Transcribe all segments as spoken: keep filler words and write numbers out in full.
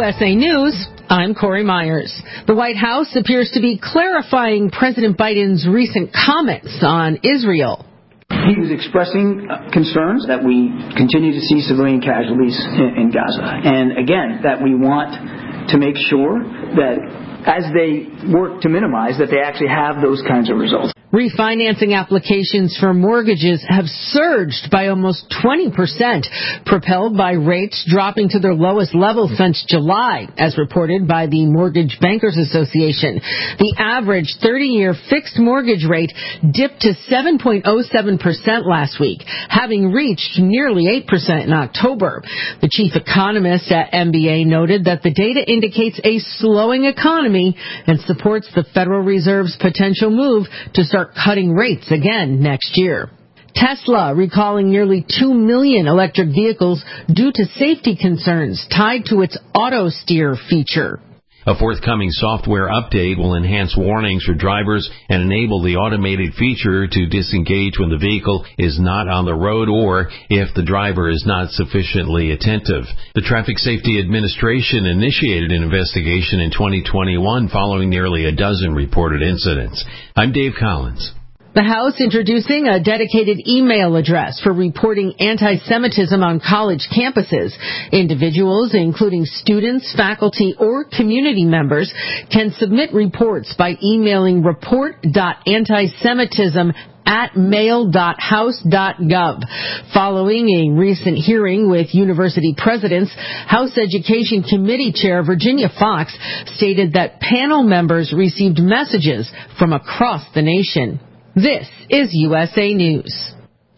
S A News, I'm Corey Myers. The White House appears to be clarifying President Biden's recent comments on Israel. He was expressing concerns that we continue to see civilian casualties in, in Gaza. And again, that we want to make sure that as they work to minimize, that they actually have those kinds of results. Refinancing applications for mortgages have surged by almost twenty percent, propelled by rates dropping to their lowest level since July, as reported by the Mortgage Bankers Association. The average thirty-year fixed mortgage rate dipped to seven point oh seven percent last week, having reached nearly eight percent in October. The chief economist at M B A noted that the data indicates a slowing economy and supports the Federal Reserve's potential move to start cutting rates again next year. Tesla recalling nearly two million electric vehicles due to safety concerns tied to its auto steer feature. A forthcoming software update will enhance warnings for drivers and enable the automated feature to disengage when the vehicle is not on the road or if the driver is not sufficiently attentive. The Traffic Safety Administration initiated an investigation in twenty twenty-one following nearly a dozen reported incidents. I'm Dave Collins. The House introducing a dedicated email address for reporting anti-Semitism on college campuses. Individuals, including students, faculty, or community members, can submit reports by emailing report dot antisemitism at mail dot house dot gov. Following a recent hearing with university presidents, House Education Committee Chair Virginia Fox stated that panel members received messages from across the nation. This is U S A News.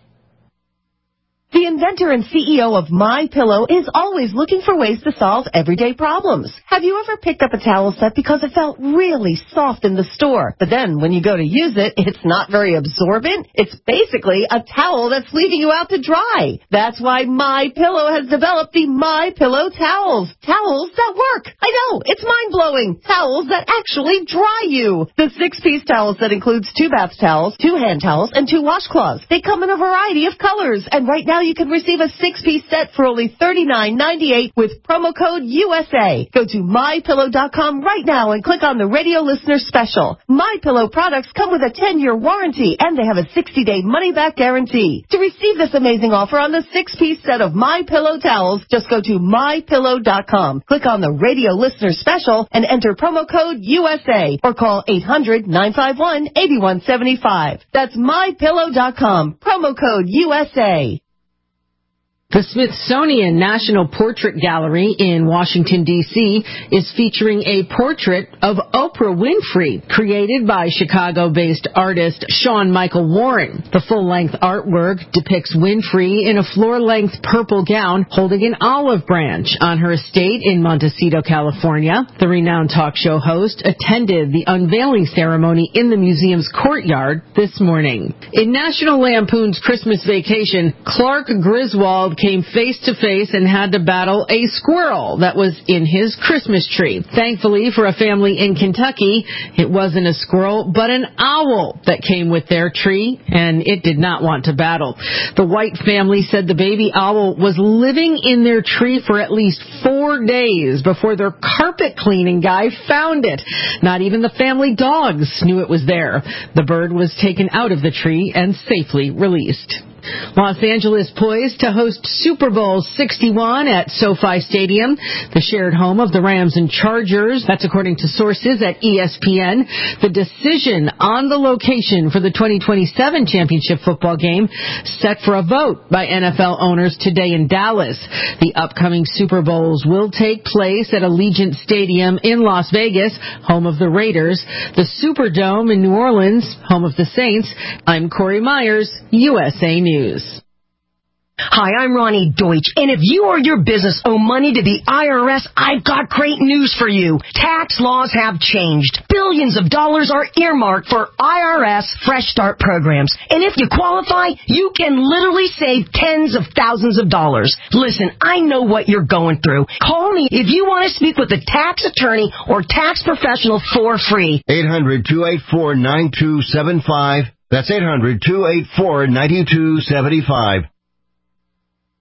The inventor and C E O of MyPillow is always looking for ways to solve everyday problems. Have you ever picked up a towel set because it felt really soft in the store, but then when you go to use it, it's not very absorbent? It's basically a towel that's leaving you out to dry. That's why MyPillow has developed the MyPillow towels. Towels that work. I know, it's mind-blowing. Towels that actually dry you. The six-piece towel set includes two bath towels, two hand towels, and two washcloths. They come in a variety of colors, and right now you can receive a six-piece set for only thirty-nine ninety-eight with promo code U S A. Go to my pillow dot com right now and click on the radio listener special. MyPillow products come with a ten-year warranty, and they have a sixty-day money-back guarantee. To receive this amazing offer on the six-piece set of MyPillow towels, just go to my pillow dot com, click on the radio listener special, and enter promo code U S A, or call eight hundred nine five one eight one seven five. That's my pillow dot com, promo code U S A. The Smithsonian National Portrait Gallery in Washington, D C is featuring a portrait of Oprah Winfrey, created by Chicago-based artist Sean Michael Warren. The full-length artwork depicts Winfrey in a floor-length purple gown holding an olive branch on her estate in Montecito, California. The renowned talk show host attended the unveiling ceremony in the museum's courtyard this morning. In National Lampoon's Christmas Vacation, Clark Griswold came face-to-face and had to battle a squirrel that was in his Christmas tree. Thankfully for a family in Kentucky, it wasn't a squirrel, but an owl that came with their tree, and it did not want to battle. The White family said the baby owl was living in their tree for at least four days before their carpet cleaning guy found it. Not even the family dogs knew it was there. The bird was taken out of the tree and safely released. Los Angeles poised to host Super Bowl sixty-one at SoFi Stadium, the shared home of the Rams and Chargers. That's according to sources at E S P N. The decision on the location for the twenty twenty-seven championship football game set for a vote by N F L owners today in Dallas. The upcoming Super Bowls will take place at Allegiant Stadium in Las Vegas, home of the Raiders, the Superdome in New Orleans, home of the Saints. I'm Corey Myers, U S A News. Hi, I'm Ronnie Deutsch, and if you or your business owe money to the I R S, I've got great news for you. Tax laws have changed. Billions of dollars are earmarked for I R S Fresh Start programs, and if you qualify, you can literally save tens of thousands of dollars. Listen, I know what you're going through. Call me if you want to speak with a tax attorney or tax professional for free. eight hundred two eight four nine two seven five. That's eight hundred two eight four nine two seven five.